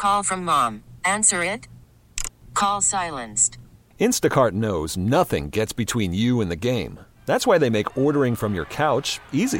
Call from mom. Answer it. Call silenced. Instacart knows nothing gets between you and the game. That's why they make ordering from your couch easy.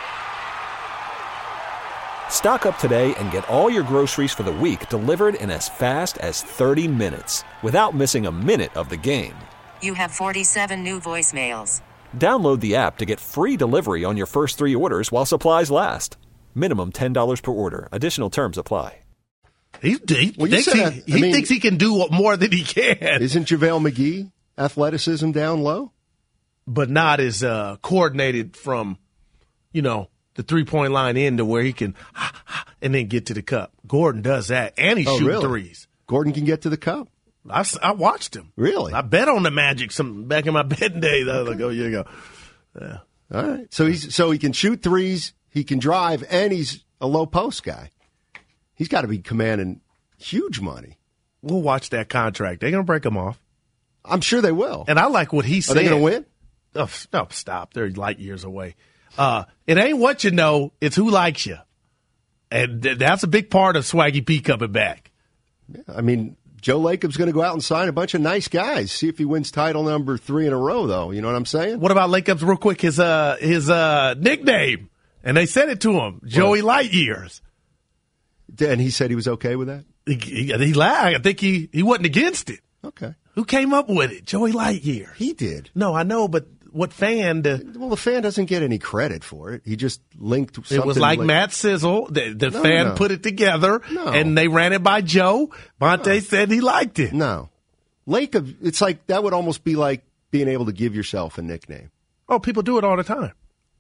Stock up today and get all your groceries for the week delivered in as fast as 30 minutes without missing a minute of the game. You have 47 new voicemails. Download the app to get free delivery on your first 3 orders while supplies last. Minimum $10 per order. Additional terms apply. He thinks he can do more than he can. Isn't JaVale McGee athleticism down low? But not as coordinated from, the three-point line in to where he can and then get to the cup. Gordon does that, and he's shooting threes. Gordon can get to the cup? I watched him. Really? I bet on the Magic back in my betting day. A year ago. Yeah. All right. So he can shoot threes, he can drive, and he's a low post guy. He's got to be commanding huge money. We'll watch that contract. They're going to break him off. I'm sure they will. And I like what he said. Are they going to win? Oh, no, stop. They're light years away. It ain't what you know, it's who likes you. And that's a big part of Swaggy P coming back. Yeah, I mean, Joe Lacob's going to go out and sign a bunch of nice guys. See if he wins title number 3 in a row, though. You know what I'm saying? What about Lacob's, real quick, his nickname? And they said it to him, Joey Light Years. And he said he was okay with that? He lied. I think he wasn't against it. Okay. Who came up with it? Joey Light Years. He did. No, I know, but what fan? Well, the fan doesn't get any credit for it. He just linked something. It was like Matt Sizzle. The fan put it together, and they ran it by Joe. Monte said he liked it. No. Lacob, it's like that would almost be like being able to give yourself a nickname. Oh, people do it all the time.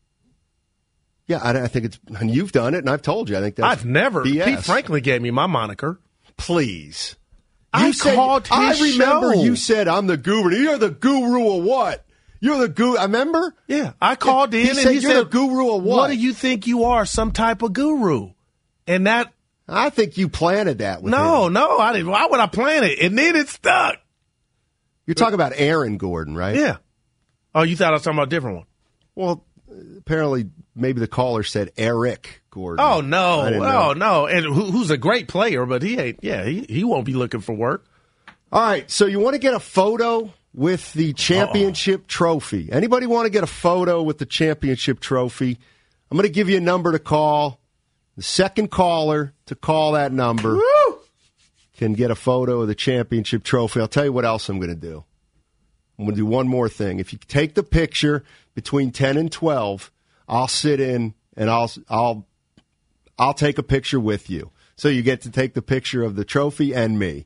Yeah, I think it's, and you've done it, and I've told you. I think that's I've never. BS. Pete Franklin gave me my moniker. Please. I called his I remember show. You said, I'm the guru. You're the guru of what? You're the guru. I remember? Yeah, I called in, and he he said, you're the guru of what? What do you think you are, some type of guru? And that... I think you planted that with him. No, I didn't. Why would I plant it? And then it stuck. You're talking about Aaron Gordon, right? Yeah. Oh, you thought I was talking about a different one. Well, apparently maybe the caller said Eric Gordon. Oh, no. No. And who's a great player, but he ain't. Yeah, he won't be looking for work. All right, so you want to get a photo with the championship trophy. Anybody want to get a photo with the championship trophy? I'm going to give you a number to call. The second caller to call that number can get a photo of the championship trophy. I'll tell you what else I'm going to do. I'm going to do one more thing. If you take the picture between 10 and 12, I'll sit in and I'll take a picture with you. So you get to take the picture of the trophy and me.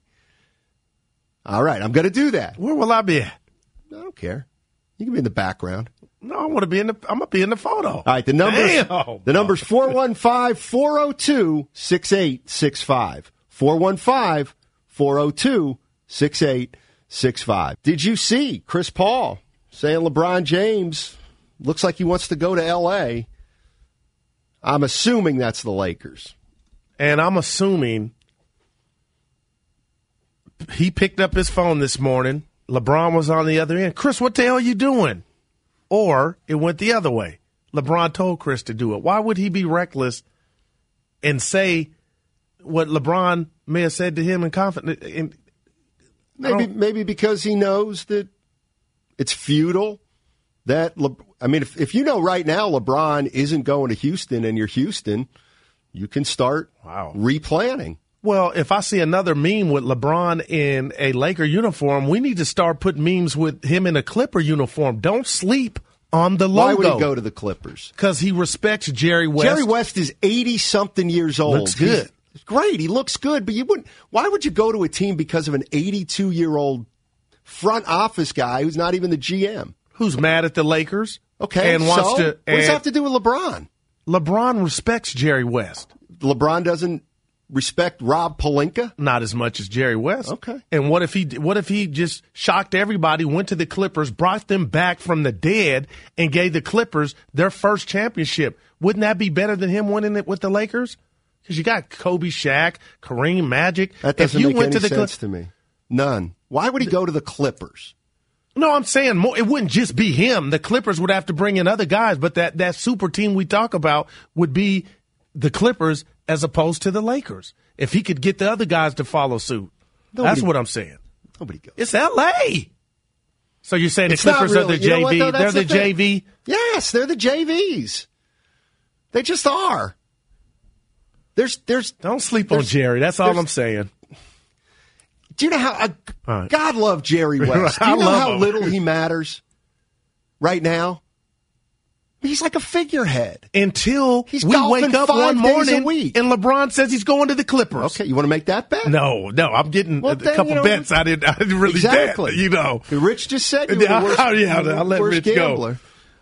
All right, I'm going to do that. Where will I be at? I don't care. You can be in the background. No, I'm going to be in the photo. All right, the number's 415-402-6865. 415-402-6865. Did you see Chris Paul saying LeBron James looks like he wants to go to L.A.? I'm assuming that's the Lakers. And I'm assuming he picked up his phone this morning. LeBron was on the other end. Chris, what the hell are you doing? Or it went the other way. LeBron told Chris to do it. Why would he be reckless and say what LeBron may have said to him in confidence? Maybe because he knows that it's futile. If you know right now LeBron isn't going to Houston and you're Houston, you can start replanning. Well, if I see another meme with LeBron in a Laker uniform, we need to start putting memes with him in a Clipper uniform. Don't sleep on the logo. Why would he go to the Clippers? Because he respects Jerry West. Jerry West is 80-something years old. Looks good. He's great. He looks good, but you wouldn't. Why would you go to a team because of an 82-year-old front office guy who's not even the GM? Who's mad at the Lakers? Okay, and what does that have to do with LeBron? LeBron respects Jerry West. LeBron doesn't respect Rob Pelinka? Not as much as Jerry West. Okay. And what if he just shocked everybody, went to the Clippers, brought them back from the dead, and gave the Clippers their first championship? Wouldn't that be better than him winning it with the Lakers? Because you got Kobe, Shaq, Kareem, Magic. That doesn't make any sense to me. None. Why would he go to the Clippers? No, I'm saying more. It wouldn't just be him. The Clippers would have to bring in other guys, but that super team we talk about would be the Clippers as opposed to the Lakers. if he could get the other guys to follow suit. That's what I'm saying. Nobody goes. It's L.A. So you're saying It's the Clippers not really. are the JV? You know what, though? They're That's the JV? Yes, they're the JVs. They just are. There's. Don't sleep on Jerry. That's all I'm saying. Do you know how right. God love Jerry West? Do you know how little he matters right now? He's like a figurehead. Until He's we wake up 5 one days morning a week. and LeBron says he's going to the Clippers. Okay, you want to make that bet? No, I'm getting Well, a then, couple bets. I didn't really exactly. bet, you know. Rich just said you were the worst, I'll let worst Rich gambler.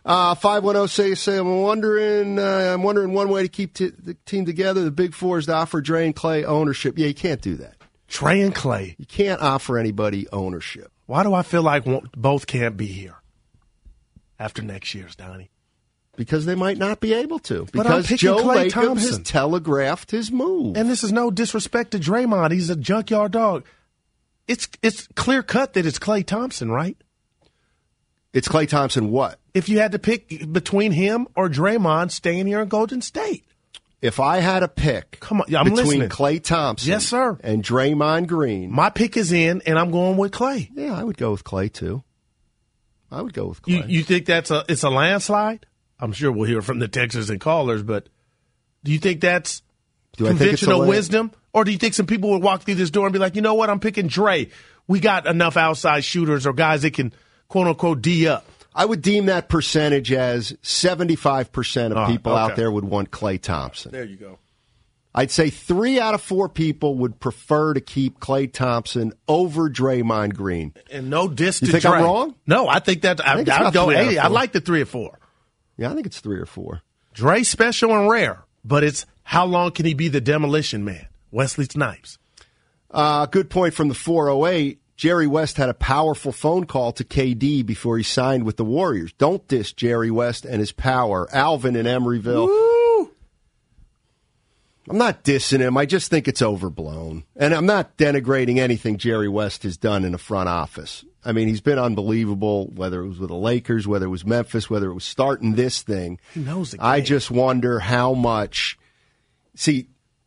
510 say I'm wondering one way to keep the team together. The Big Four is to offer Dre and Clay ownership. Yeah, you can't do that. Trey and Clay. You can't offer anybody ownership. Why do I feel like both can't be here after next year's, Donnie? Because they might not be able to. But I'm Because picking Joe Klay Lacob has Thompson. telegraphed his move. And this is no disrespect to Draymond. He's a junkyard dog. It's clear cut that it's Klay Thompson, right? It's Klay Thompson what? If you had to pick between him or Draymond staying here in Golden State. If I had a pick Come on, I'm between listening. Klay Thompson Yes, sir. and Draymond Green, My pick is in, and I'm going with Klay. yeah, I would go with Klay too. I would go with Klay. You think it's a landslide? I'm sure we'll hear from the Texans and callers, but do you think that's Do I think it's a conventional land- wisdom? Or do you think some people would walk through this door and be like, you know what, I'm picking Dre. We got enough outside shooters or guys that can, quote-unquote, D up. I would deem that percentage as 75% of people out okay. there would want Klay Thompson. There you go. I'd say 3 out of 4 people would prefer to keep Klay Thompson over Draymond Green. And no diss You to think Dre. I'm wrong? No, I think that think it's I'd about go 3 out of 80. I 4. like the 3 or 4. Yeah, I think it's 3 or 4. Dre's special and rare, but it's how long can he be the demolition man? Wesley Snipes. Good point from the 408. Jerry West had a powerful phone call to KD before he signed with the Warriors. Don't diss Jerry West and his power. Alvin in Emeryville. Woo! I'm not dissing him. I just think it's overblown. And I'm not denigrating anything Jerry West has done in the front office. I mean, he's been unbelievable, whether it was with the Lakers, whether it was Memphis, whether it was starting this thing. He knows the game. I just wonder how much. See,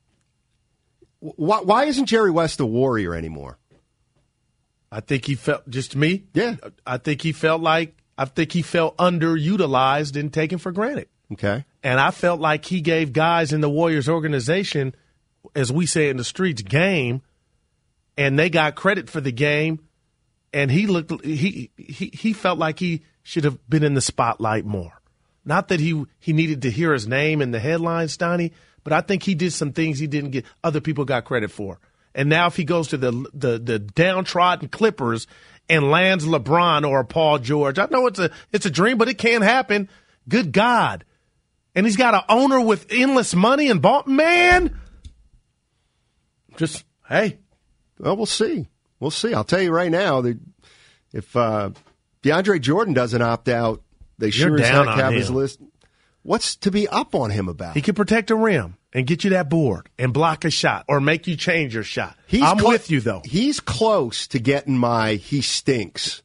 why isn't Jerry West a Warrior anymore? I think he felt, just me? Yeah. I think he felt underutilized and taken for granted. Okay. And I felt like he gave guys in the Warriors organization, as we say in the streets, game, and they got credit for the game. And he felt like he should have been in the spotlight more. Not that he needed to hear his name in the headlines, Donnie, but I think he did some things he didn't get other people got credit for. And now if he goes to the downtrodden Clippers and lands LeBron or Paul George, I know it's a dream, but it can happen. Good God. And he's got an owner with endless money and man. Just, hey. Well, we'll see. We'll see. I'll tell you right now that if DeAndre Jordan doesn't opt out, they sure as heck have his list. What's to be up on him about? He can protect a rim and get you that board and block a shot or make you change your shot. I'm with you, though. He's close to getting my he stinks.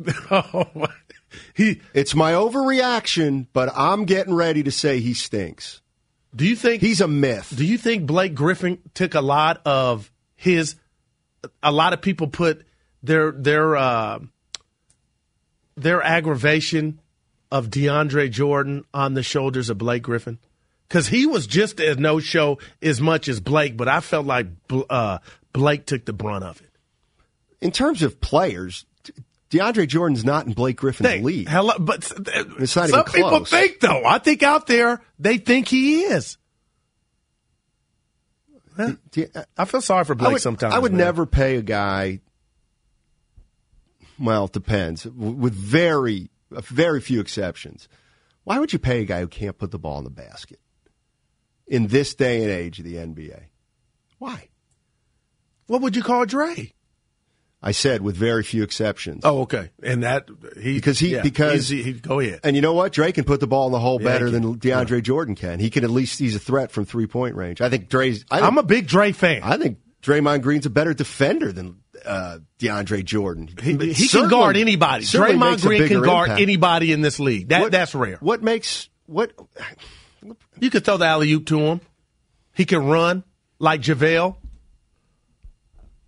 It's my overreaction, but I'm getting ready to say he stinks. Do you think he's a myth? Do you think Blake Griffin took a lot of people put their aggravation of DeAndre Jordan on the shoulders of Blake Griffin? Because he was just a no-show as much as Blake, but I felt like Blake took the brunt of it. In terms of players, DeAndre Jordan's not in Blake Griffin's league. But it's not some even people close. think, though. I think out there, they think he is. I feel sorry for Blake sometimes. I would man. never pay a guy, well, it depends, with very few exceptions. Why would you pay a guy who can't put the ball in the basket in this day and age of the NBA? Why? What would you call Dre? I said with very few exceptions. Oh, okay. And that because go ahead. And you know what? Dre can put the ball in the hole better than DeAndre Yeah. Jordan can. He can at least he's a threat from 3-point range. I think I'm a big Dre fan. I think Draymond Green's a better defender than DeAndre Jordan. He can guard anybody. Draymond Green can guard anybody in this league. That's rare. You could throw the alley-oop to him. He can run like JaVale.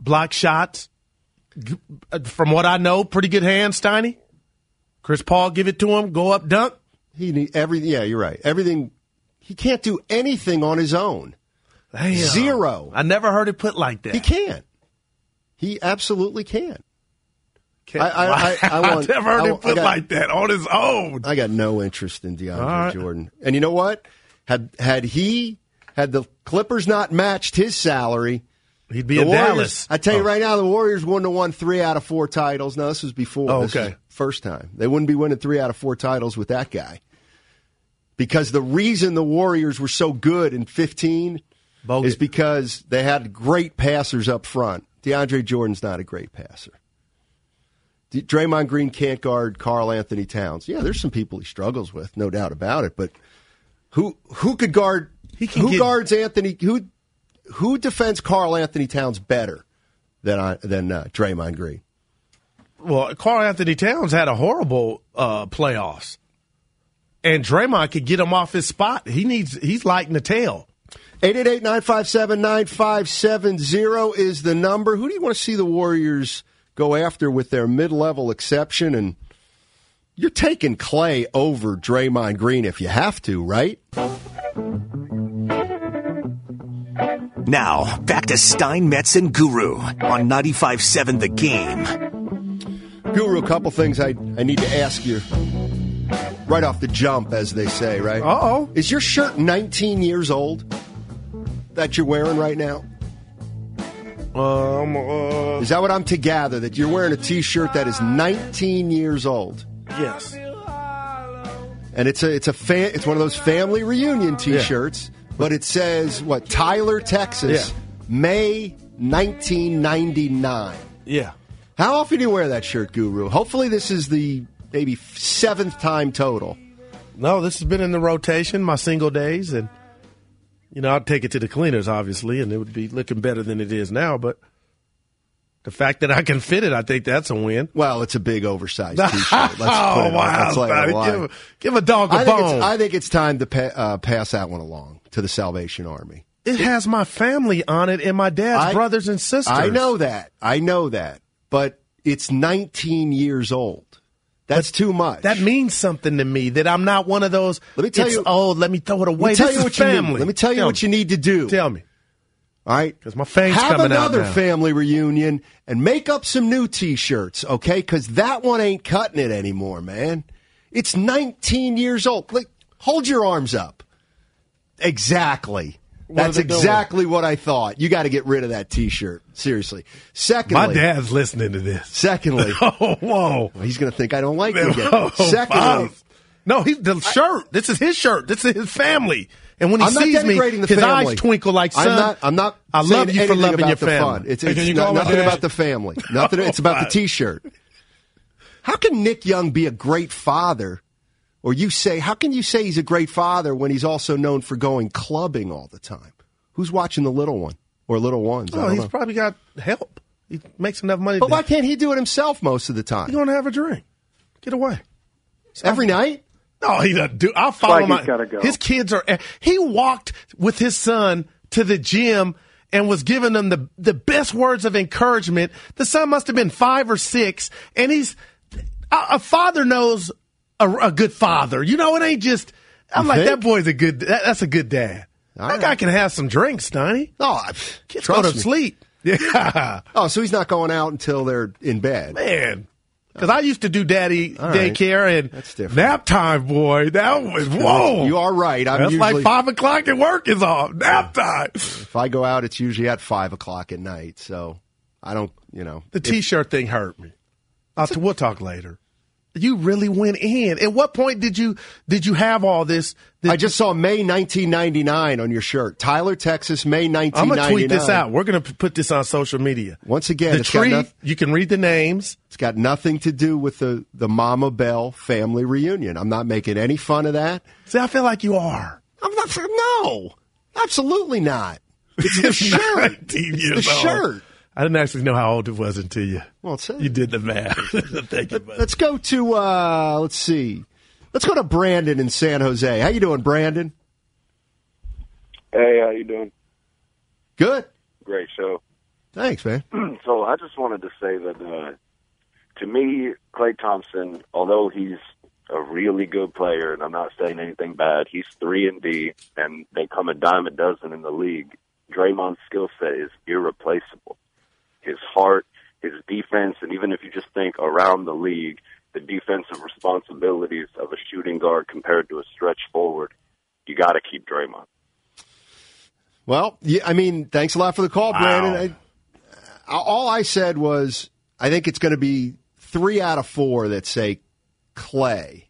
block shots. From what I know, pretty good hands, Steiny. Chris Paul, give it to him, go up, dunk. Yeah, you're right. Everything. He can't do anything on his own. Damn. Zero. I never heard it put like that. He can't. He absolutely can't. I never heard it put like that on his own. I got no interest in DeAndre Jordan. And you know what? Had the Clippers not matched his salary, he'd be in Dallas. I tell you right now, the Warriors wouldn't have won 3 out of 4 titles. No, this was before. Oh, This okay. was first time. They wouldn't be winning 3 out of 4 titles with that guy. Because the reason the Warriors were so good in 15 is because they had great passers up front. DeAndre Jordan's not a great passer. Draymond Green can't guard Karl Anthony Towns. Yeah, there's some people he struggles with, no doubt about it. But who could guard? Guards Anthony? Who defends Karl Anthony Towns better than Draymond Green? Well, Karl Anthony Towns had a horrible playoffs, and Draymond could get him off his spot. He's lighting the tail. 888-957-9570 is the number. Who do you want to see the Warriors go after with their mid-level exception? And you're taking Clay over Draymond Green if you have to, right? Now, back to Stein, Metz, and Guru on 95.7 The Game. Guru, a couple things I need to ask you right off the jump, as they say, right? Uh-oh. Is your shirt 19 years old that you're wearing right now? Is that what I'm to gather, that you're wearing a T-shirt that is 19 years old? Yes. And it's one of those family reunion T-shirts, but it says, Tyler, Texas, May 1999. Yeah. How often do you wear that shirt, Guru? Hopefully this is the maybe 7th time total. No, this has been in the rotation, my single days, and I'd take it to the cleaners, obviously, and it would be looking better than it is now. But the fact that I can fit it, I think that's a win. Well, it's a big, oversized T-shirt. Give a dog a bone. I think it's time to pass that one along to the Salvation Army. It has my family on it and my dad's brothers and sisters. I know that. But it's 19 years old. That's too much. That means something to me, that I'm not one of those, let me tell you, old, let me throw it away. This is family. Let me tell you what you need to do. Tell me. All right? Because my fang's coming out now. Have another family reunion and make up some new T-shirts, okay? Because that one ain't cutting it anymore, man. It's 19 years old. Hold your arms up. Exactly. That's exactly what I thought. You got to get rid of that T-shirt. Seriously. Secondly, my dad's listening to this. Secondly, oh, whoa. He's going to think I don't like you again. Secondly, no, the shirt. This is his shirt. This is his family. And when he sees me, his eyes twinkle like, son, I'm not I love you for loving your family. It's nothing about the family. Nothing. It's about the T-shirt. How can Nick Young be a great father? Or how can you say he's a great father when he's also known for going clubbing all the time? Who's watching the little one or little ones? Oh, he's probably got help. He makes enough money. But why can't he do it himself most of the time? He's going to have a drink. Get away. Every night? No, he doesn't do. I'll follow him. Go. His kids are. He walked with his son to the gym and was giving them the best words of encouragement. The son must have been 5 or 6, and a father knows a good father. It ain't just. I'm like, that boy's a good. That's a good dad. That guy can have some drinks, Donnie. Oh, kids go to sleep. Yeah. Oh, so he's not going out until they're in bed, man. Because I used to do daddy daycare and that's different. Nap time, boy. That was whoa. You are right. That's like 5 o'clock and work is off. Nap time. If I go out, it's usually at 5 o'clock at night. So I don't. The T-shirt thing hurt me. We'll talk later. You really went in. At what point did you have all this? I just saw May 1999 on your shirt. Tyler, Texas, May 1999. I'm going to tweet this out. We're going to put this on social media. Once again, the tree, you can read the names. It's got nothing to do with the Mama Bell family reunion. I'm not making any fun of that. See, I feel like you are. I'm not. No, absolutely not. It's the shirt. It's the shirt. I didn't actually know how old it was until you did the math. Thank you, buddy. Let's go to, let's see. Let's go to Brandon in San Jose. How you doing, Brandon? Hey, how you doing? Good. Great show. Thanks, man. So I just wanted to say that, to me, Klay Thompson, although he's a really good player, and I'm not saying anything bad, he's 3-and-D, and they come a dime a dozen in the league. Draymond's skill set is irreplaceable. His heart, his defense, and even if you just think around the league, the defensive responsibilities of a shooting guard compared to a stretch forward, you got to keep Draymond. Well, yeah, I mean, thanks a lot for the call, Brandon. All I said was I think it's going to be 3 out of 4 that say Klay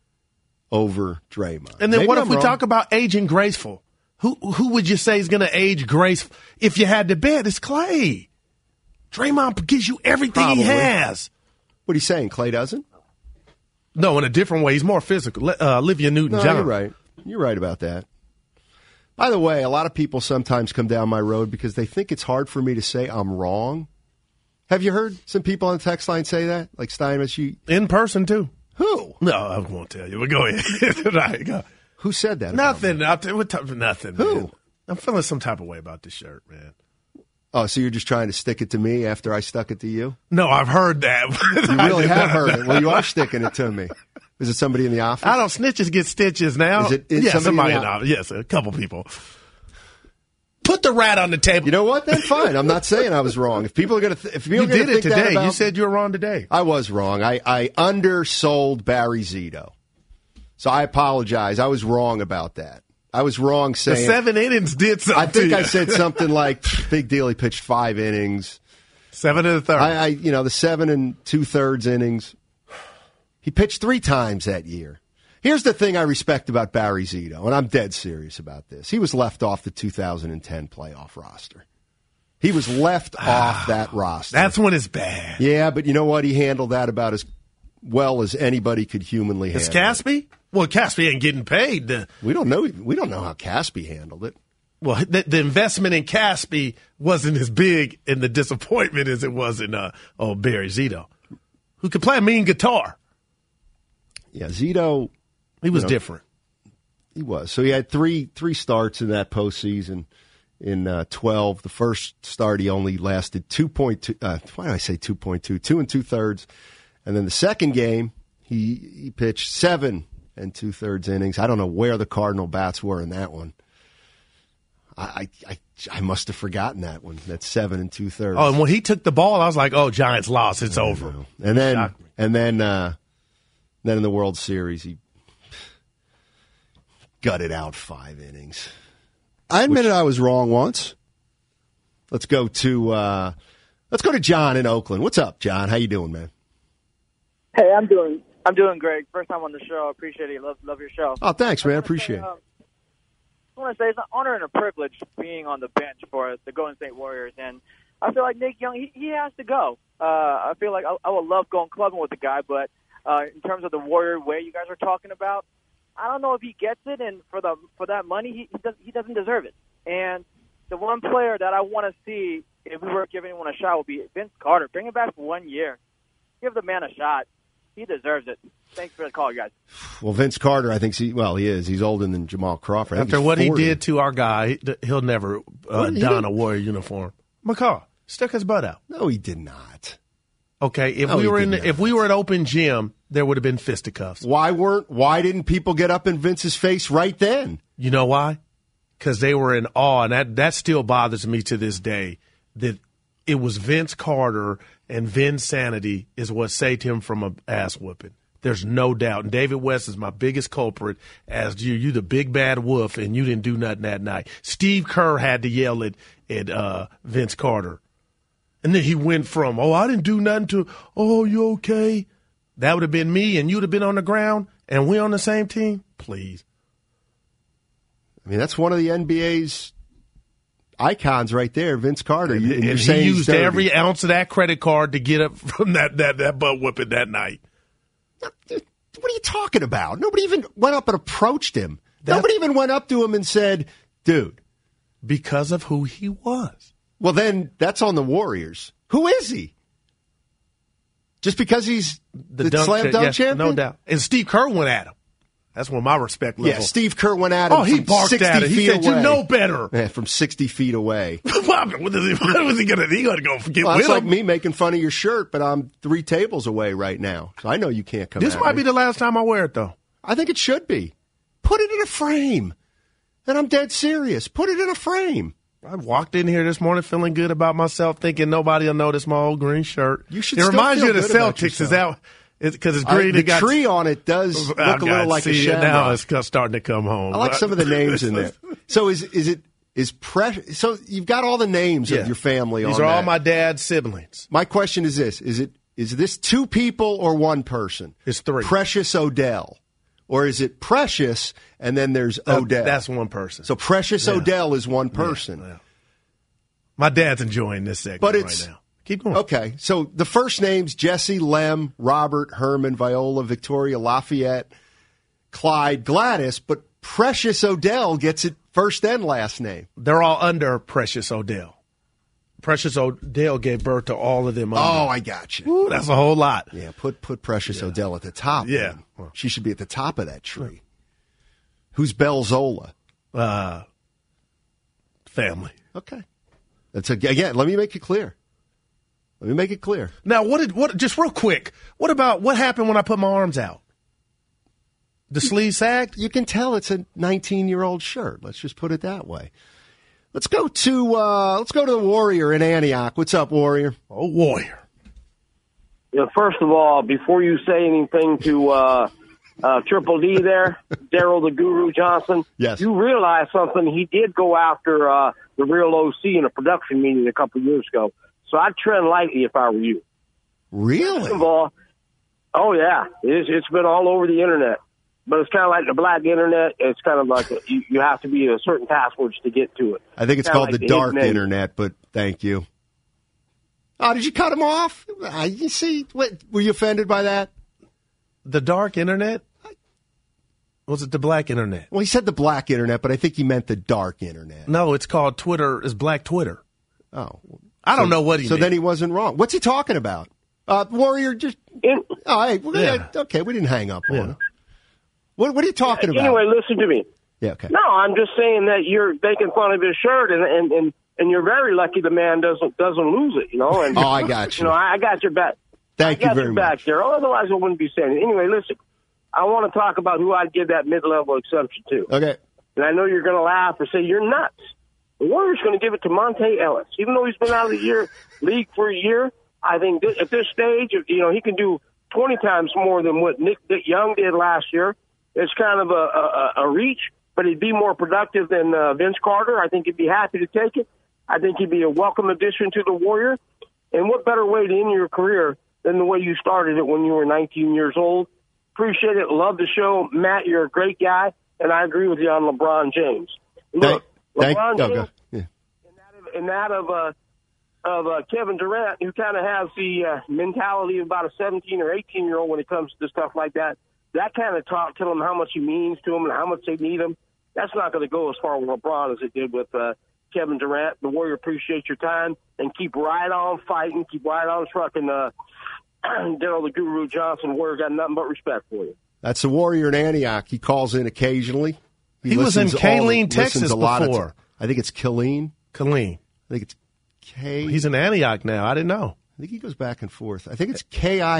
over Draymond. And then Maybe what if I'm we wrong. talk about aging graceful? Who would you say is going to age graceful? If you had to bet, it's Klay. Draymond gives you everything Probably. he has. What are you saying? Klay doesn't? No, in a different way. He's more physical. Olivia Newton-John. You're right. You're right about that. By the way, a lot of people sometimes come down my road because they think it's hard for me to say I'm wrong. Have you heard some people on the text line say that? Like Steinmetz, In person, too. Who? No, I won't tell you. But go ahead. Right, go. Who said that? Nothing. I'll tell you nothing. Who? Man. I'm feeling some type of way about this shirt, man. Oh, so you're just trying to stick it to me after I stuck it to you? No, I've heard that. You really have heard it. Well, you are sticking it to me. Is it somebody in the office? I don't. Snitches get stitches now. Is it yeah, somebody in in the the office. Yes, a couple people. Put the rat on the table. You know what? Then fine. I'm not saying I was wrong. If people are going to, if people You are gonna did it think that today. about- You said you were wrong today. I was wrong. I undersold Barry Zito, so I apologize. I was wrong about that. I was wrong The saying 7 innings did something. I think to I you. said something like, "Big deal." He pitched 5 innings. 7 1/3. The 7 2/3 innings. He pitched 3 times that year. Here's the thing I respect about Barry Zito, and I'm dead serious about this. He was left off the 2010 playoff roster. He was left off that roster. That's when it's bad. Yeah, but you know what? He handled that about as well as anybody could humanly handle. Is Caspi? Well, Caspi ain't getting paid. We don't know. We don't know how Caspi handled it. Well, the investment in Caspi wasn't as big in the disappointment as it was in Barry Zito, who could play a mean guitar. Yeah, Zito. He was different. He was. So he had three starts in that postseason in 12. The first start he only lasted 2.2. Why did I say 2.2? 2 2/3. And then the second game he pitched 7 2/3 innings. I don't know where the Cardinal bats were in that one. I must have forgotten that one. That's 7 2/3. Oh, and when he took the ball, I was like, "Oh, Giants lost. It's over." And then Shocked me. Then in the World Series he gutted out 5 innings. I admitted I was wrong once. Let's go to John in Oakland. What's up, John? How you doing, man? Hey, I'm doing great. First time on the show. I appreciate it. Love your show. Oh, thanks, man. Appreciate it. I want to say it's an honor and a privilege being on the bench for the Golden State Warriors, and I feel like Nick Young, he has to go. I feel like I would love going clubbing with the guy, but in terms of the Warrior way you guys are talking about, I don't know if he gets it, and for that money, he doesn't deserve it. And the one player that I want to see, if we were giving anyone a shot, would be Vince Carter. Bring him back for 1 year. Give the man a shot. He deserves it. Thanks for the call, guys. Well, Vince Carter, I think he is. He's older than Jamal Crawford. I think After he's what 40. he did to our guy, he'll never don a Warrior uniform. McCaw stuck his butt out. No, he did not. Okay, if No, we he were did not. if we were at open gym, there would have been fisticuffs. Why didn't people get up in Vince's face right then? You know why? Because they were in awe, and that still bothers me to this day. That it was Vince Carter and Vinsanity is what saved him from an ass whooping. There's no doubt. And David West is my biggest culprit as you the big bad wolf, and you didn't do nothing that night. Steve Kerr had to yell at Vince Carter. And then he went from, "Oh, I didn't do nothing," to, "Oh, you okay?" That would have been me, and you'd have been on the ground, and we on the same team? Please. I mean, that's one of the NBA's icons right there, Vince Carter. And you're he saying he's used dirty. every ounce of that credit card to get up from that butt whooping that night. What are you talking about? Nobody even went up and approached him. Nobody even went up to him and said, "Dude." Because of who he was. Well, then that's on the Warriors. Who is he? Just because he's the slam dunk champion? No doubt. And Steve Kerr went at him. That's when my respect level. Yeah, Steve Kerr went at him. Oh, he from barked 60 at it. He feet said, away. "You know better." Yeah, from 60 feet away. What was he going to? He going to go get Well, with that's like him? me making fun of your shirt, but I'm 3 tables away right now. So I know you can't come. This at might me. be the last time I wear it, though. I think it should be. Put it in a frame. And I'm dead serious. Put it in a frame. I walked in here this morning feeling good about myself, thinking nobody will notice my old green shirt. You should It still reminds feel you of the good about Celtics. Is yourself. that because it's green? The it got, tree on it does look a little like a shamrock. Now it's starting to come home. I like some of the names in there. So is Precious? So you've got all the names of your family on These are all that. my dad's siblings. My question is this: is this 2 people or 1 person? It's 3. Precious Odell, or is it Precious and then there's Odell? That's 1 person. So Precious Odell is 1 person. Yeah. My dad's enjoying this segment But it's- right now. Keep going. Okay, so the first names: Jesse, Lem, Robert, Herman, Viola, Victoria, Lafayette, Clyde, Gladys. But Precious Odell gets it first and last name. They're all under Precious Odell. Precious Odell gave birth to all of them. Oh, I got you. Ooh, that's a whole lot. Yeah, put Precious Odell at the top. Yeah. then. She should be at the top of that tree. Who's Belzola? Family. Okay. Again, let me make it clear. Now, what? Just real quick, what happened when I put my arms out? The sleeve sagged? You can tell it's a 19-year-old shirt. Let's just put it that way. Let's go to the Warrior in Antioch. What's up, Warrior? Oh, Warrior. Yeah, first of all, before you say anything to Triple D there, Daryl the Guru Johnson, yes, you realize something. He did go after the real OC in a production meeting a couple of years ago. So I'd tread lightly if I were you. Really? First of all, oh, yeah. It's been all over the Internet. But it's kind of like the black Internet. It's kind of like you have to be a certain passwords to get to it. I think it's called the dark Internet, but thank you. Oh, did you cut him off? You see, were you offended by that? The dark Internet? Was it the black Internet? Well, he said the black Internet, but I think he meant the dark Internet. No, it's called Twitter. It's Black Twitter. Oh. I don't know what he meant. then he wasn't wrong. What's he talking about? Warrior, just... okay, we didn't hang up on him. What are you talking about? Anyway, listen to me. Yeah, okay. No, I'm just saying that you're making fun of his shirt, and you're very lucky the man doesn't lose it, you know. And, oh, I got you. You know, I got your back. Thank you very much. Back there. Otherwise, I wouldn't be saying it. Anyway, listen, I want to talk about who I'd give that mid-level exception to. Okay. And I know you're going to laugh or say you're nuts. The Warriors going to give it to Monte Ellis. Even though he's been out of the league for a year, I think at this stage, you know, he can do 20 times more than what Nick Young did last year. It's kind of a reach, but he'd be more productive than Vince Carter. I think he'd be happy to take it. I think he'd be a welcome addition to the Warrior. And what better way to end your career than the way you started it when you were 19 years old? Appreciate it. Love the show. Matt, you're a great guy, and I agree with you on LeBron James. Look, LeBron James, and that of Kevin Durant, who kind of has the mentality of about a 17 or 18-year-old when it comes to stuff like that. That kind of talk, tell him how much he means to them and how much they need him. That's not going to go as far with LeBron as it did with Kevin Durant. The Warrior, appreciate your time, and keep right on fighting, keep right on trucking. Daryl the Guru Johnson, Warrior, got nothing but respect for you. That's the Warrior in Antioch. He calls in occasionally. He was in Killeen, Texas before. I think it's Killeen. Killeen. I think it's K. He's in Antioch now. I didn't know. I think he goes back and forth. I think it's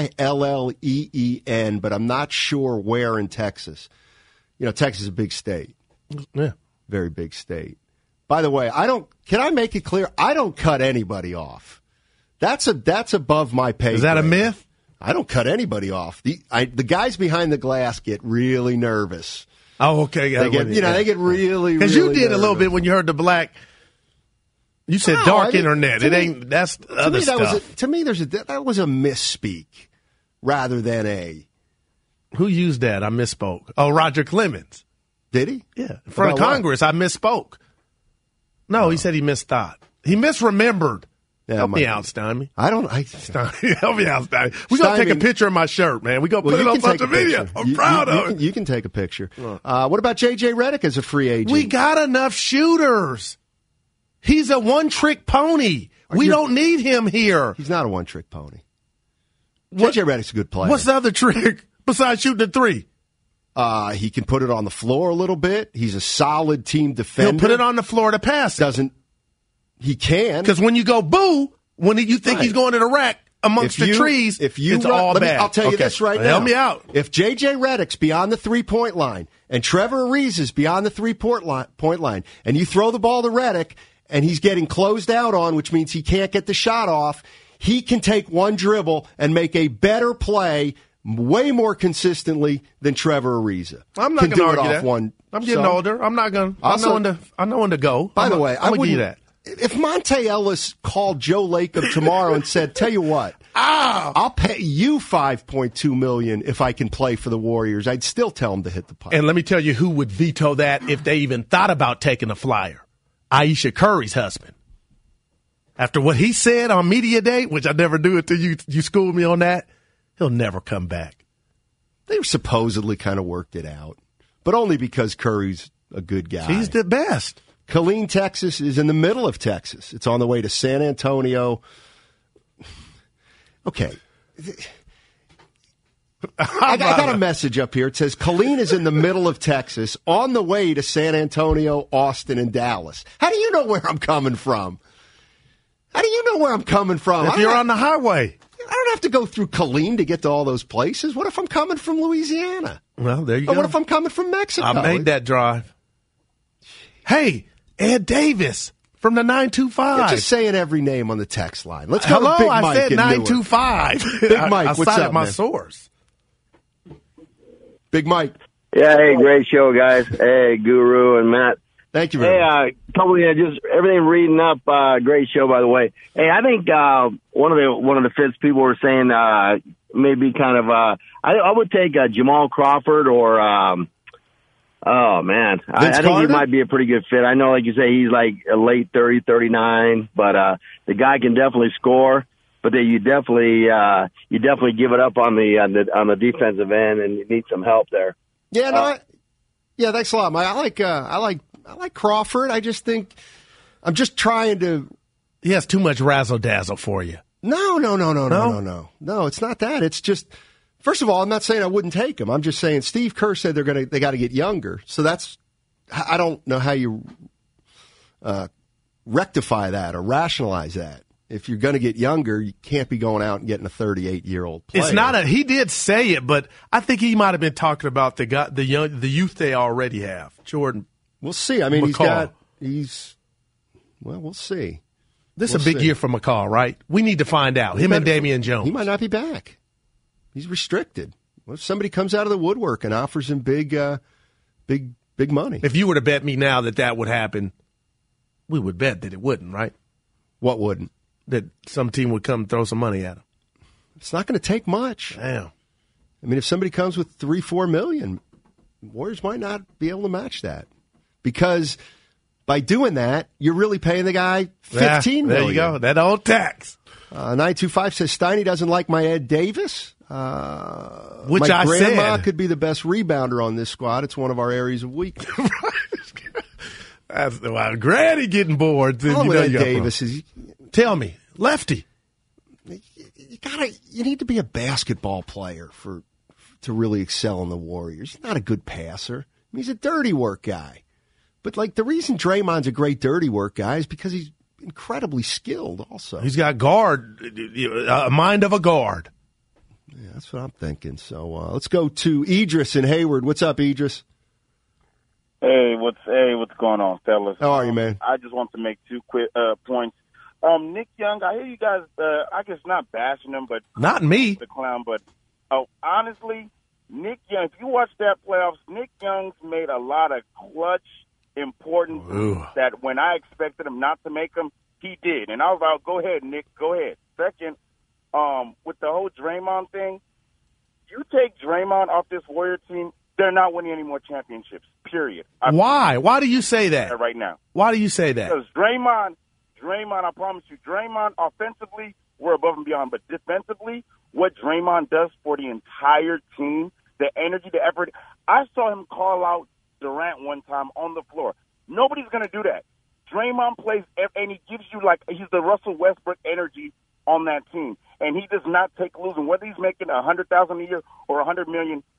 Killeen, but I'm not sure where in Texas. You know, Texas is a big state. Yeah. Very big state. By the way, can I make it clear? I don't cut anybody off. That's above my pay grade. Is that a myth? I don't cut anybody off. The guys behind the glass get really nervous. Oh, okay. They get really, because really you did nervous. a little bit when you heard the black. You said dark internet. It ain't. That's other stuff. To me, that was a misspeak rather than a. Who used that? I misspoke. Oh, Roger Clemens. Did he? Yeah, in front of Congress. I misspoke. No, he said he misthought. He misremembered. Yeah, help me out, Steinme. Help me out, Steinme. We gonna take a picture of my shirt, man. We gonna put it on social media. I'm proud of it. You can take a picture. What about J.J. Redick as a free agent? We got enough shooters. He's a one-trick pony. We don't need him here. He's not a one-trick pony. J.J. Redick's a good player. What's the other trick besides shooting the three? He can put it on the floor a little bit. He's a solid team defender. He'll put it on the floor to pass it. He can. Because when you go boo, when you think he's going to the rack amongst the trees, it's all bad. I'll tell you this right now. Help me out. If J.J. Redick's beyond the three-point line and Trevor Ariza is beyond the three-point line, and you throw the ball to Redick and he's getting closed out on, which means he can't get the shot off, he can take one dribble and make a better play way more consistently than Trevor Ariza. I'm not going to argue that. I'm getting older. I'm not going. I know when to go. By the way, I would give you that. If Monte Ellis called Joe Lacob tomorrow and said, "Tell you what, I'll pay you $5.2 million if I can play for the Warriors," I'd still tell him to hit the puck. And let me tell you who would veto that if they even thought about taking a flyer. Aisha Curry's husband. After what he said on Media Day, which I never do until you schooled me on that, he'll never come back. They supposedly kind of worked it out, but only because Curry's a good guy. He's the best. Killeen, Texas is in the middle of Texas. It's on the way to San Antonio. Okay. I got a message up here. It says Killeen is in the middle of Texas on the way to San Antonio, Austin, and Dallas. How do you know where I'm coming from? How do you know where I'm coming from? If you're on the highway. I don't have to go through Killeen to get to all those places. What if I'm coming from Louisiana? Well, there you go. What if I'm coming from Mexico? I made that drive. Hey, Ed Davis from the 925. You're just saying every name on the text line. Let's go Hello, to Big Mike. I said 925. Big Mike, I what's cited up, my man? source. Big Mike. Yeah, hey, great show, guys. Hey, Guru and Matt. Thank you very much. Just everything reading up. Great show, by the way. Hey, I think one of the Fitz people were saying maybe kind of I would take Jamal Crawford or oh man, I think he might be a pretty good fit. I know, like you say, he's like a late 30, 39, but the guy can definitely score. But then you definitely give it up on the defensive end, and you need some help there. Yeah, no, thanks a lot, Mike. I like Crawford. I just think I'm just trying to. He has too much razzle dazzle for you. No. No, it's not that. It's just, first of all, I'm not saying I wouldn't take him. I'm just saying Steve Kerr said they got to get younger. So I don't know how you rectify that or rationalize that. If you're going to get younger, you can't be going out and getting a 38-year-old player. It's not he did say it, but I think he might have been talking about the youth they already have. Jordan. We'll see. I mean, McCall. We'll see. This is a big year for McCall, right? We need to find out. Him and Damian Jones. He might not be back. He's restricted. What if somebody comes out of the woodwork and offers him big money? If you were to bet me now that would happen, we would bet that it wouldn't, right? What wouldn't? That some team would come throw some money at him. It's not going to take much. Damn. I mean, if somebody comes with $3-4 million, Warriors might not be able to match that. Because by doing that, you're really paying the guy $15 million. There you go. That old tax. 925 says Steiny doesn't like my Ed Davis. Which my grandma could be the best rebounder on this squad. It's one of our areas of weakness. That's why Granny getting bored. Ed Davis is. Tell me, lefty. You need to be a basketball player to really excel in the Warriors. He's not a good passer. I mean, he's a dirty work guy. But the reason Draymond's a great dirty work guy is because he's incredibly skilled also. He's got a mind of a guard. Yeah, that's what I'm thinking. So let's go to Idris in Hayward. What's up, Idris? Hey, what's going on, fellas? How are you, man? I just want to make two quick points. Nick Young, I hear you guys, I guess not bashing him, but not me, the clown, but honestly, Nick Young, if you watch that playoffs, Nick Young's made a lot of clutch, important that when I expected him not to make them, he did. And I was like, go ahead, Nick, go ahead. Second, with the whole Draymond thing, you take Draymond off this Warrior team, they're not winning any more championships, period. Why? Why do you say that? Right now. Why do you say that? Because Draymond, I promise you, Draymond offensively, we're above and beyond. But defensively, what Draymond does for the entire team, the energy, the effort. I saw him call out Durant one time on the floor. Nobody's going to do that. Draymond plays, and he gives you he's the Russell Westbrook energy on that team. And he does not take losing. Whether he's making $100,000 a year or $100 million,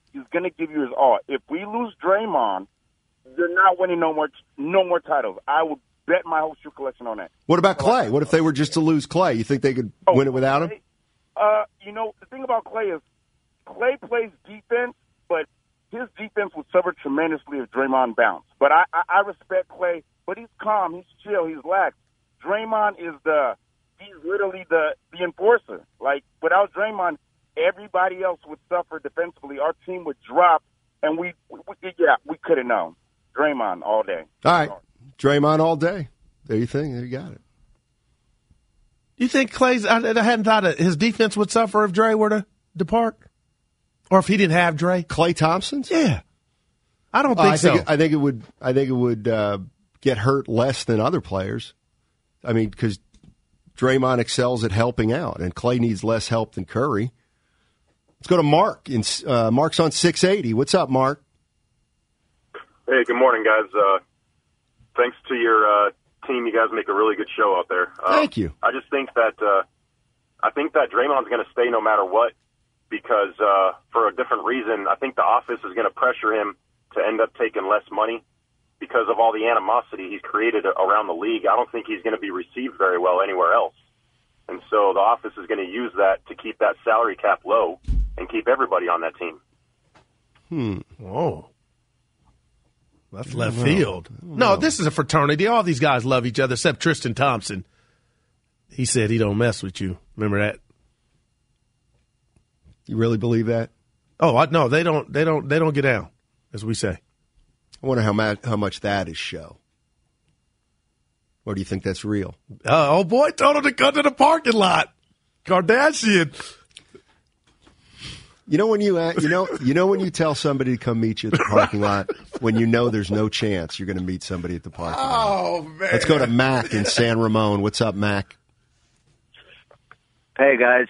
he's going to give you his all. If we lose Draymond, they're not winning no more titles. I would bet my whole shoe collection on that. What about Clay? What if they were just to lose Clay? You think they could win it without him? The thing about Clay is Clay plays defense, but his defense would suffer tremendously if Draymond bounced. But I respect Clay, but he's calm, he's chill, he's lax. Draymond he's literally the enforcer. Like, without Draymond, everybody else would suffer defensively. Our team would drop, and we could have known. Draymond all day. All right. Draymond all day. There you got it. You think Clay's? I hadn't thought his defense would suffer if Dre were to depart, or if he didn't have Dre. Klay Thompson's? Yeah, I don't think so. I think it would get hurt less than other players. I mean, because Draymond excels at helping out, and Klay needs less help than Curry. Let's go to Mark. Mark's on 680. What's up, Mark? Hey, good morning, guys. Thanks to your team, you guys make a really good show out there. Thank you. I just think that Draymond's going to stay no matter what, because for a different reason. I think the office is going to pressure him to end up taking less money because of all the animosity he's created around the league. I don't think he's going to be received very well anywhere else. And so the office is going to use that to keep that salary cap low and keep everybody on that team. Whoa. That's left field. No, this is a fraternity. All these guys love each other except Tristan Thompson. He said he don't mess with you. Remember that? You really believe that? Oh, no, they don't get down, as we say. I wonder how much that is show. Or do you think that's real? Oh boy, told him to come to the parking lot. Kardashian. You know when when you tell somebody to come meet you at the parking lot, when you know there's no chance you're going to meet somebody at the parking lot. Oh man. Let's go to Mac in San Ramon. What's up, Mac? Hey guys,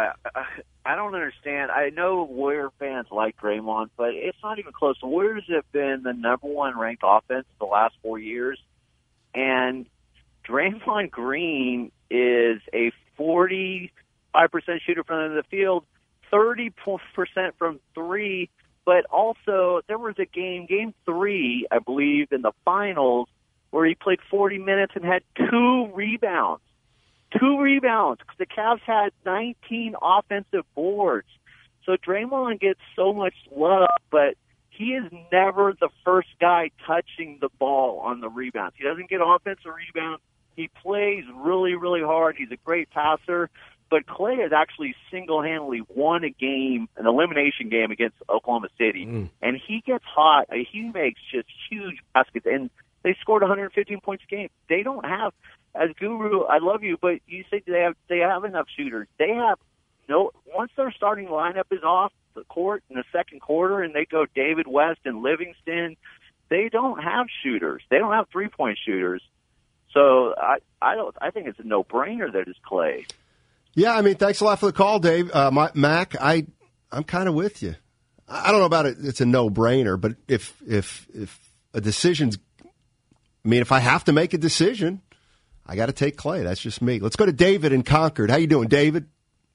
I don't understand. I know Warrior fans like Draymond, but it's not even close. The Warriors have been the number one ranked offense the last 4 years, and Draymond Green is a 45% shooter from the field, 30% from three, but also there was a game 3, I believe, in the finals where he played 40 minutes and had 2 rebounds. 2 rebounds. The Cavs had 19 offensive boards. So Draymond gets so much love, but he is never the first guy touching the ball on the rebounds. He doesn't get offensive rebounds. He plays really, really hard. He's a great passer. But Clay has actually single-handedly won a game, an elimination game against Oklahoma City. And he gets hot. He makes just huge baskets. And they scored 115 points a game. They don't have, as Guru, I love you, but you say they have enough shooters. They have no, once their starting lineup is off the court in the second quarter and they go David West and Livingston, they don't have shooters. They don't have three-point shooters. So I think it's a no-brainer that it's Clay. Yeah, I mean, thanks a lot for the call, Dave. Mac, I'm kind of with you. I don't know about it. It's a no-brainer, but if a decision's, I mean, if I have to make a decision, I got to take Clay. That's just me. Let's go to David in Concord. How you doing, David?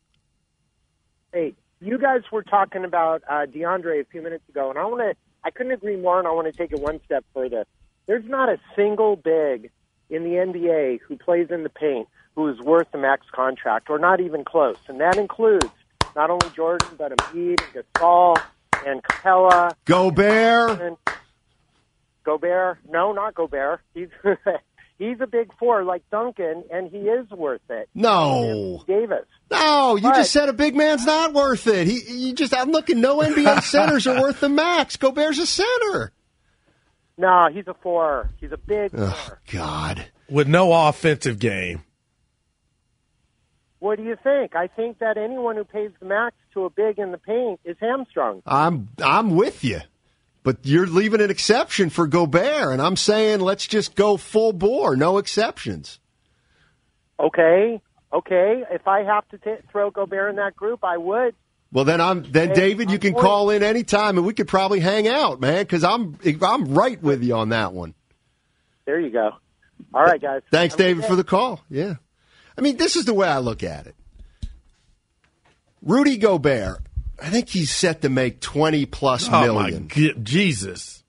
Hey, you guys were talking about DeAndre a few minutes ago, and I couldn't agree more, and I want to take it one step further. There's not a single big in the NBA who plays in the paint who is worth the max contract, or not even close. And that includes not only Jordan, but Embiid, and Gasol, and Capella. Gobert? Gobert? No, not Gobert. He's a big four like Duncan, and he is worth it. No. Davis. No, you just said a big man's not worth it. I'm looking, no NBA centers are worth the max. Gobert's a center. No, he's a four. He's a big four. Oh, God. With no offensive game. What do you think? I think that anyone who pays the max to a big in the paint is hamstrung. I'm with you. But you're leaving an exception for Gobert, and I'm saying let's just go full bore, no exceptions. Okay. If I have to throw Gobert in that group, I would. Well, then David, you can call in anytime, and we could probably hang out, man, because I'm right with you on that one. There you go. All right, guys. Thanks, David, for the call. Yeah. I mean, this is the way I look at it. Rudy Gobert, I think he's set to make 20+ million. Oh, my Jesus.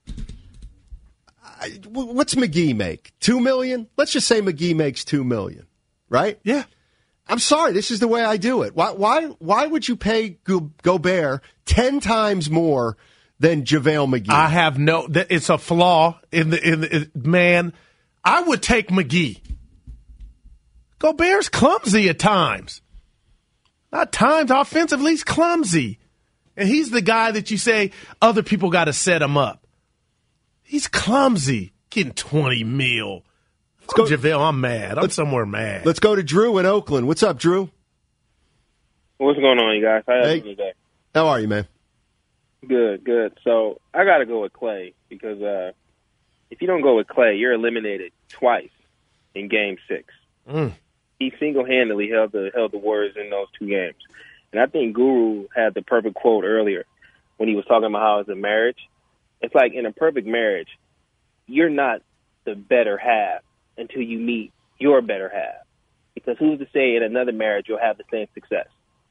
What's McGee make? $2 million? Let's just say McGee makes $2 million, right? Yeah. I'm sorry. This is the way I do it. Why would you pay Gobert 10 times more than JaVale McGee? I have it's a flaw in the man. I would take McGee. Gobert's clumsy at times. Not times, offensively, he's clumsy. And he's the guy that you say other people got to set him up. He's clumsy. Getting $20 million. JaVale, I'm mad. I'm somewhere mad. Let's go to Drew in Oakland. What's up, Drew? What's going on, you guys? How are you today? How are you, man? Good. So I got to go with Clay because if you don't go with Clay, you're eliminated twice in Game 6. He single-handedly held the Warriors in those 2 games. And I think Guru had the perfect quote earlier when he was talking about how it's a marriage. It's like in a perfect marriage, you're not the better half until you meet your better half. Because who's to say in another marriage you'll have the same success?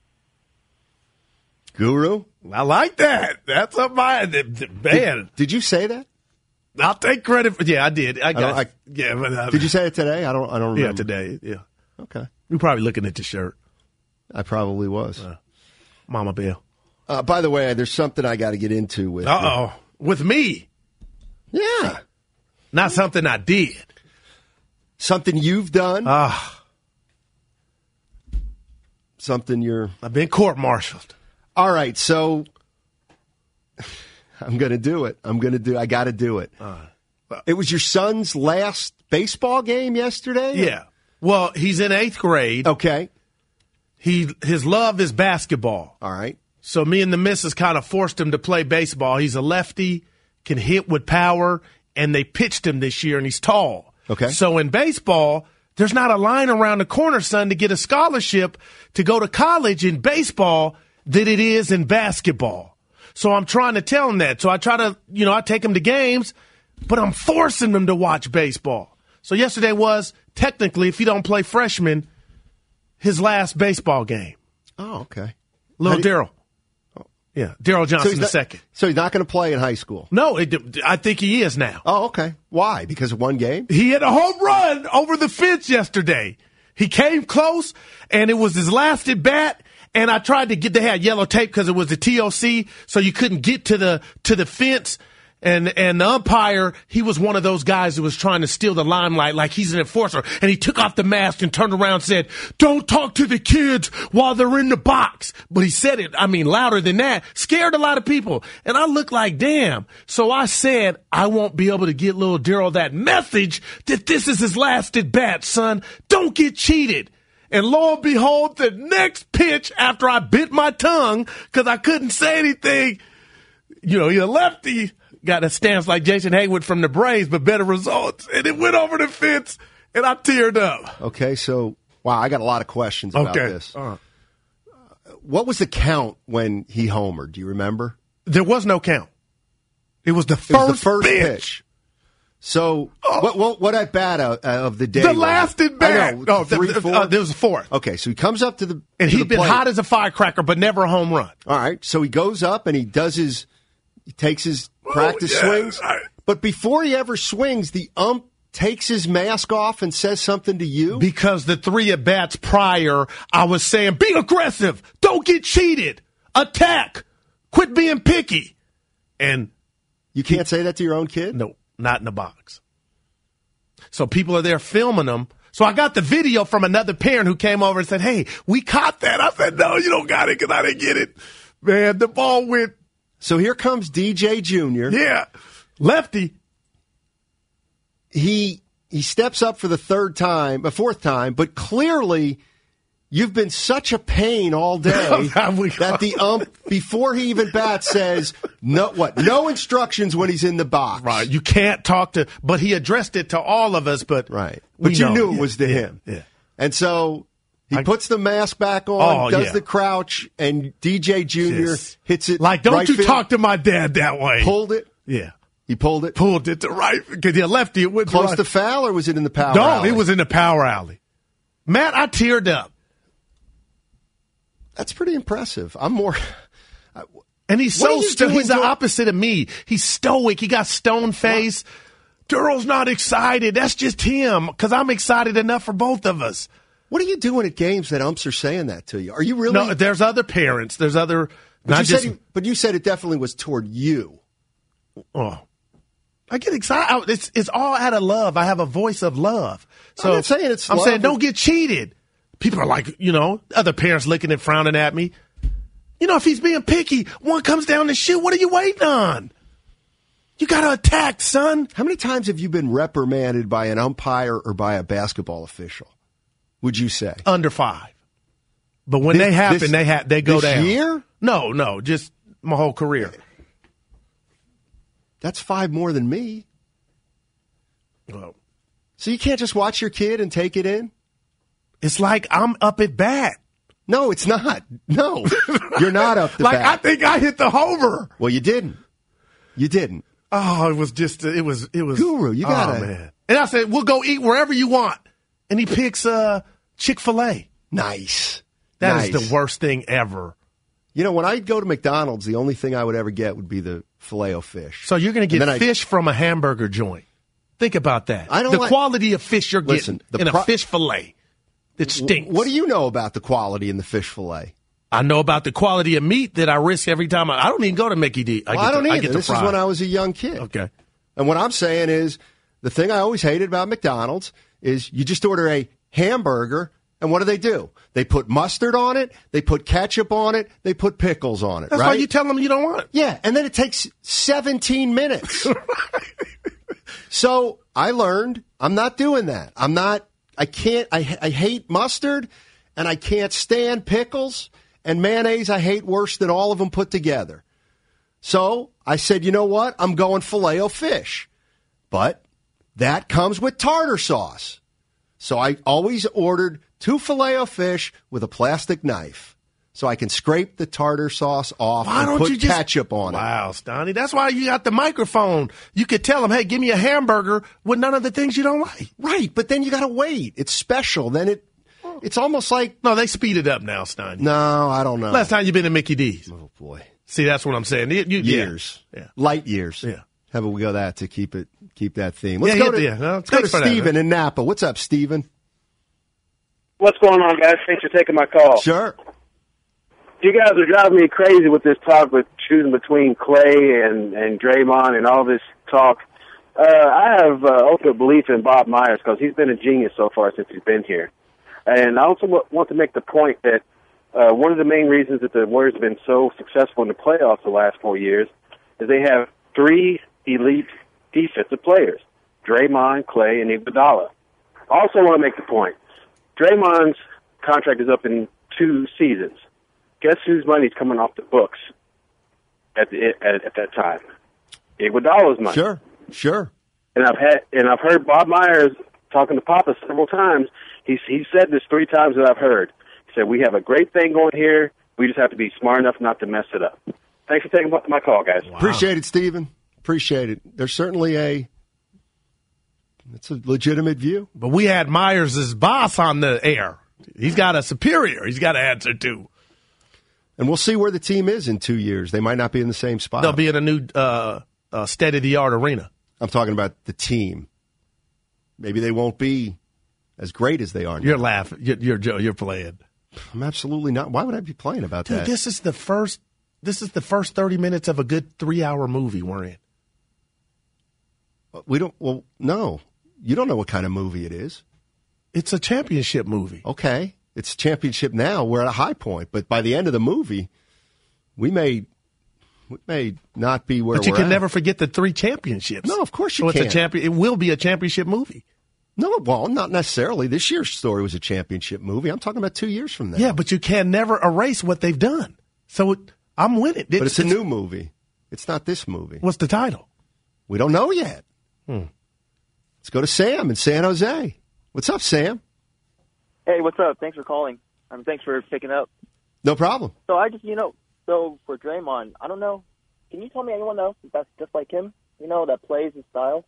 Guru? I like that. That's a man. Did you say that? I'll take credit for. Yeah, I did. Did you say it today? I don't remember. Yeah, today. Yeah. Okay. You're probably looking at the shirt. I probably was. Mama Bill. By the way, there's something I got to get into with. With me? Yeah. Not something I did. Something you've done. Something I've been court-martialed. All right, so I'm going to do it. I got to do it. It was your son's last baseball game yesterday? Yeah. Well, he's in 8th grade. Okay. His love is basketball. All right. So me and the missus kind of forced him to play baseball. He's a lefty, can hit with power, and they pitched him this year, and he's tall. Okay. So in baseball, there's not a line around the corner, son, to get a scholarship to go to college in baseball that it is in basketball. So I'm trying to tell him that. So I try to, I take him to games, but I'm forcing him to watch baseball. So yesterday was, technically, if he don't play freshman, his last baseball game. Oh, okay. Little Daryl. Yeah, Daryl Johnson II. So he's not going to play in high school? No, I think he is now. Oh, okay. Why? Because of one game? He hit a home run over the fence yesterday. He came close, and it was his last at bat. And I tried to they had yellow tape because it was the TOC, so you couldn't get to the fence. And the umpire, he was one of those guys who was trying to steal the limelight like he's an enforcer. And he took off the mask and turned around and said, "Don't talk to the kids while they're in the box." But he said it, louder than that. Scared a lot of people. And I looked like, damn. So I said, I won't be able to get little Daryl that message that this is his last at bat, son. Don't get cheated. And lo and behold, the next pitch after I bit my tongue because I couldn't say anything, he's a lefty. Got a stance like Jason Haywood from the Braves, but better results. And it went over the fence, and I teared up. Okay, so, wow, I got a lot of questions about this. What was the count when he homered? Do you remember? There was no count. It was the first pitch. So, what at bat of the day? The last at bat. There was a 4th. Okay, so he comes up to the And he'd been hot as a firecracker, but never a home run. All right, so he goes up and he takes his practice swings. But before he ever swings, the ump takes his mask off and says something to you? Because the 3 at-bats prior, I was saying, be aggressive. Don't get cheated. Attack. Quit being picky. And you can't say that to your own kid? No, not in the box. So people are there filming them. So I got the video from another parent who came over and said, "Hey, we caught that." I said, "No, you don't got it because I didn't get it." Man, the ball went. So here comes DJ Jr. Yeah, lefty. He steps up for the 4th time, but clearly you've been such a pain all day that the ump, before he even bats, says, no instructions when he's in the box. Right, you can't talk to, but he addressed it to all of us, but right. But you knew it was to him. Yeah. And so he puts the mask back on, does the crouch, and DJ Jr. hits it. Like, don't you talk to my dad that way. Pulled it? Yeah. He pulled it? Pulled it to right, because he lefty. It went close to foul, or was it in the power alley? No, it was in the power alley. Matt, I teared up. That's pretty impressive. I'm more And he's What are so you doing he's the to- opposite of me. He's stoic. He got stone face. Durrell's not excited. That's just him, because I'm excited enough for both of us. What are you doing at games that umps are saying that to you? Are you really? No, there's other parents. There's other. But you said it definitely was toward you. Oh, I get excited. It's all out of love. I have a voice of love. So I'm not saying it's I'm love. saying don't get cheated. People are like, other parents looking and frowning at me. If he's being picky, one comes down to shoot. What are you waiting on? You got to attack, son. How many times have you been reprimanded by an umpire or by a basketball official? Would you say under 5? But when they happen, they go this down. Year? No, just my whole career. That's 5 more than me. Well, so you can't just watch your kid and take it in? It's like I'm up at bat. No, it's not. No, you're not up the bat. I think I hit the homer. Well, you didn't. You didn't. Oh, it was just, it was. Guru, you got Oh, man. And I said, we'll go eat wherever you want. And he picks Chick-fil-A. Nice. That is the worst thing ever. When I'd go to McDonald's, the only thing I would ever get would be the Filet-O-Fish. So you're going to get fish from a hamburger joint. Think about that. Quality of fish you're getting in a fish fillet that stinks. What do you know about the quality in the fish fillet? I know about the quality of meat that I risk every time. I don't even go to Mickey D. I don't either. This is when I was a young kid. Okay. And what I'm saying is, the thing I always hated about McDonald's is you just order a hamburger, and what do? They put mustard on it, they put ketchup on it, they put pickles on it. That's right? why you tell them you don't want it. Yeah, and then it takes 17 minutes. So I learned I'm not doing that. I hate mustard, and I can't stand pickles, and mayonnaise I hate worse than all of them put together. So I said, you know what? I'm going Filet-O-Fish. But that comes with tartar sauce. So I always ordered 2 Filet-O-Fish with a plastic knife so I can scrape the tartar sauce off and put ketchup on it. Wow, Stoney. That's why you got the microphone. You could tell them, hey, give me a hamburger with none of the things you don't like. Right, but then you got to wait. It's special. Then it's almost like... No, they speed it up now, Stoney. No, I don't know. Last time you been to Mickey D's. Oh, boy. See, that's what I'm saying. Years. Yeah. Light years. Yeah. How about we go that to keep that theme? Let's go to Stephen in Napa. What's up, Stephen? What's going on, guys? Thanks for taking my call. Sure. You guys are driving me crazy with this talk with choosing between Clay and Draymond and all this talk. I have ultimate belief in Bob Myers because he's been a genius so far since he's been here. And I also want to make the point that one of the main reasons that the Warriors have been so successful in the playoffs the last 4 years is they have 3 elite defensive players, Draymond, Clay, and Iguodala. I also want to make the point, Draymond's contract is up in 2 seasons. Guess whose money's coming off the books at that time? Iguodala's money. Sure. And I've heard Bob Myers talking to Papa several times. He said this 3 times that I've heard. He said, we have a great thing going here. We just have to be smart enough not to mess it up. Thanks for taking my call, guys. Wow. Appreciate it, Stephen. Appreciate it. There's certainly it's a legitimate view. But we had Myers' boss on the air. He's got a superior he's got to answer to. And we'll see where the team is in 2 years. They might not be in the same spot. They'll be in a new state-of-the-art arena. I'm talking about the team. Maybe they won't be as great as they are now. You're laughing. You're playing. I'm absolutely not. Why would I be playing about that? This is the first 30 minutes of a good 3-hour movie we're in. No. You don't know what kind of movie it is. It's a championship movie. Okay. It's championship now. We're at a high point. But by the end of the movie, we may not be where we're at. But you can never forget the 3 championships. No, of course you can't. It will be a championship movie. No, well, not necessarily. This year's story was a championship movie. I'm talking about 2 years from now. Yeah, but you can never erase what they've done. So I'm with it. But it's a new movie. It's not this movie. What's the title? We don't know yet. Let's go to Sam in San Jose. What's up, Sam? Hey, what's up? Thanks for calling. Thanks for picking up. No problem. So I just, so for Draymond, I don't know. Can you tell me anyone else that's just like him? That plays his style?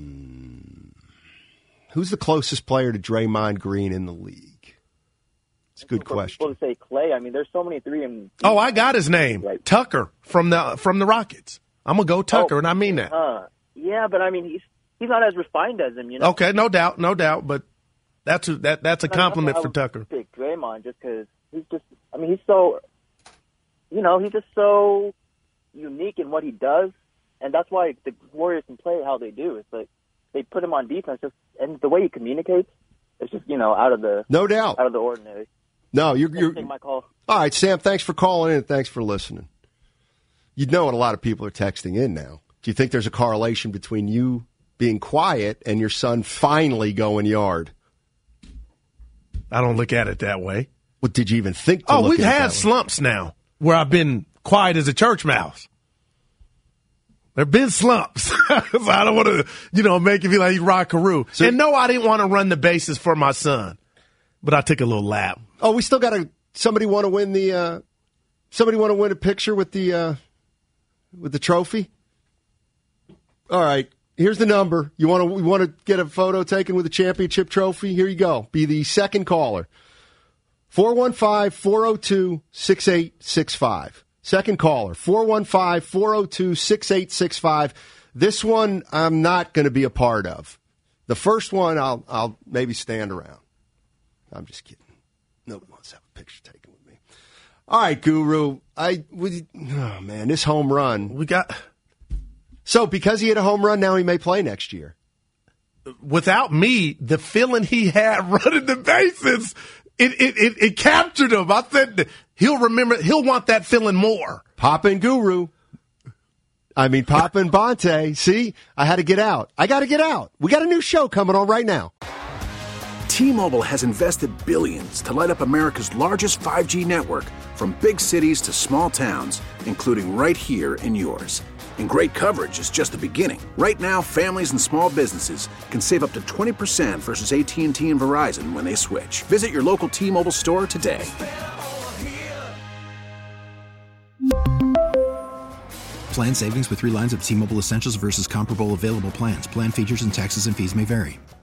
Who's the closest player to Draymond Green in the league? It's a good question. People to say Clay. I mean, there's so many 3 and. Oh, I got his name, Tucker from the Rockets. I'm gonna go Tucker, and I mean that. Yeah, but I mean, he's not as refined as him, you know. Okay, no doubt, but that's a compliment for Tucker. Pick Draymond just because he's just. I mean, he's so. You know, he's just so unique in what he does, and that's why the Warriors can play how they do. It's like they put him on defense, and the way he communicates, it's just out of the out of the ordinary. No, you're take my call. All right, Sam. Thanks for calling in. Thanks for listening. You know what a lot of people are texting in now. Do you think there's a correlation between you being quiet and your son finally going yard? I don't look at it that way. Well, did you even think to look we've at it had that way? slumps now where I've been quiet as a church mouse. There have been slumps. So I don't want to, make it feel like he's Rod Carew. And no, I didn't want to run the bases for my son, but I took a little lap. Oh, we still got somebody want to win a picture with the trophy? All right. Here's the number. You want to get a photo taken with the championship trophy? Here you go. Be the second caller. 415-402-6865. Second caller, 415-402-6865. This one I'm not going to be a part of. The first one I'll maybe stand around. I'm just kidding. Nobody wants to have a picture taken with me. All right, Guru. This home run. So because he hit a home run, now he may play next year. Without me, the feeling he had running the bases, it captured him. I said he'll want that feeling more. Papa and Guru. Papa and Bonte. See, I had to get out. I got to get out. We got a new show coming on right now. T-Mobile has invested billions to light up America's largest 5G network, from big cities to small towns, including right here in yours. And great coverage is just the beginning. Right now, families and small businesses can save up to 20% versus AT&T and Verizon when they switch. Visit your local T-Mobile store today. Plan savings with 3 lines of T-Mobile Essentials versus comparable available plans. Plan features and taxes and fees may vary.